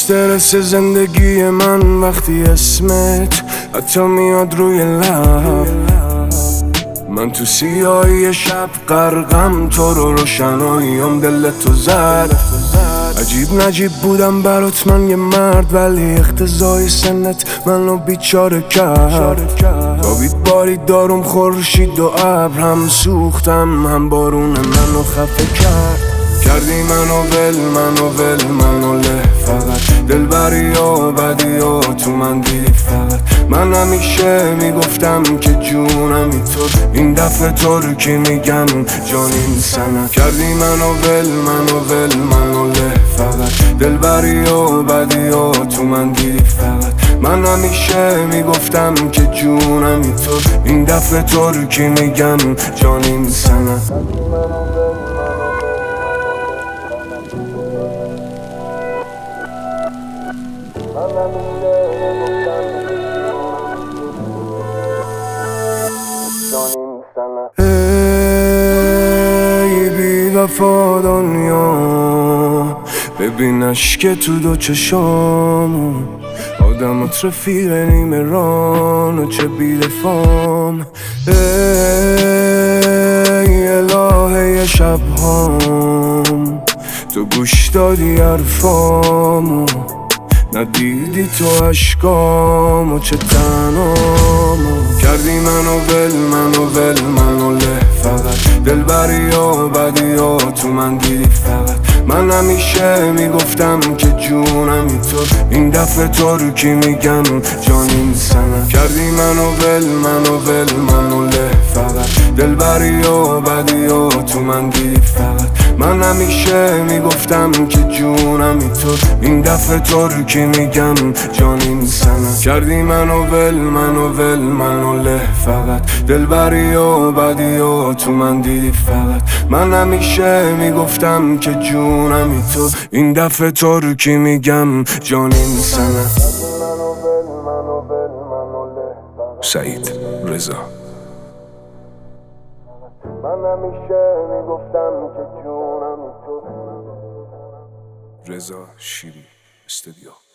استرس زندگی من وقتی اسمت حتی میاد روی لب، من تو سیاهی شب غرقم، تو رو روشناییم دل تو زد. عجیب نجیب بودم برات من یه مرد، ولی اقتضای سنت منو بیچاره کرد. تابید بارید دارم خورشید و ابر، هم سوختم هم بارون منو خفه کرد. کردی منو منو له فقط، دلبری و بدی و تو من دیدی فقط. من همیشه میگفتم که جونمی تو، این دفعه ترکی میگم جانیم سنت. کردی منو منو له فقط، دلبری و بدی و تو من دیدی فقط. من همیشه میگفتم که جونمی تو، این دفعه ترکی میگم جانیم سنت. ای بی وفا دنیا، ببین اشک تو دو چشام، آدمت رفیق نیمه ران و چه بی‌دفام. ای الهه شبهام، تو گوش دادی حرفامو، ندیدی تو عشقامو چه تنهامو. کردی منو منو له فقط، دلبری و بدی و تو من دیدی فقط. من همیشه میگفتم که جونمی تو، این دفعه ترکی میگم جانیم سنت. کردی منو منو له فقط، دلبری و بدی و تو من دیدی فقط. من همیشه میگفتم که جونمی تو، این دفعه ترکی میگم جانیم سنت. کردی منو منو له فقط، دلبری و بدی و تو من دیدی فقط. من همیشه میگفتم که جونمی تو، این دفعه ترکی میگم جانیم سنت. سعید رضا. من همیشه میگفتم که جونمی تو. رضا شیری استودیو.